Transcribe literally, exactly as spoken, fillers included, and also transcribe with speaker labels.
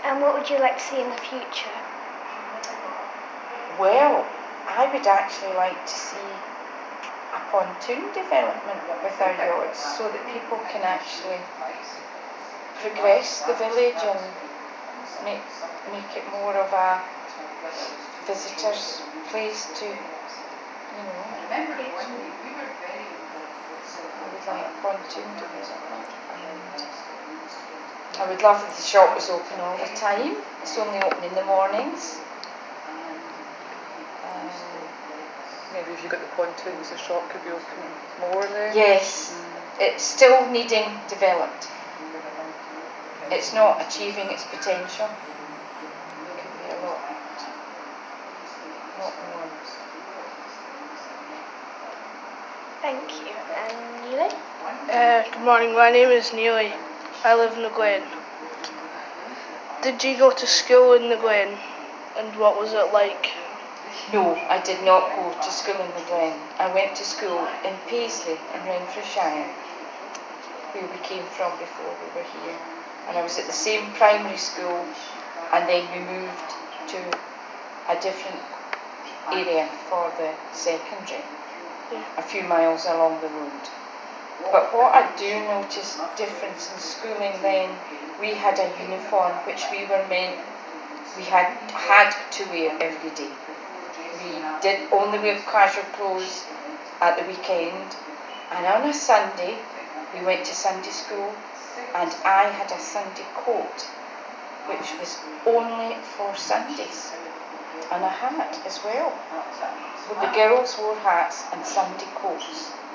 Speaker 1: And what would you like to see in the future?
Speaker 2: Well, I would actually like to see a pontoon development with our yachts so that people can actually progress the village and make, make it more of a visitors' place to, you know. I would like a pontoon development. And I would love if the shop was open all the time. It's only open in the mornings. Um,
Speaker 3: Maybe if you got the pontoons, the shop could be open more then?
Speaker 2: Yes, it's still needing developed. It's not achieving its potential. It could be a lot, lot more.
Speaker 1: Thank you. And Neely?
Speaker 4: Uh, good morning, my name is Neely. I live in the Glen. Did you go to school in the Glen, and what was it like?
Speaker 2: No, I did not go to school in the Glen. I went to school in Paisley in Renfrewshire, where we came from before we were here. And I was at the same primary school, and then we moved to a different area for the secondary, a few miles along the road. But what I do notice difference in schooling then, we had a uniform which we were meant, we had had to wear every day. We did only wear casual clothes at the weekend, and on a Sunday we went to Sunday school, and I had a Sunday coat which was only for Sundays, and a hat as well. But the girls wore hats and Sunday coats.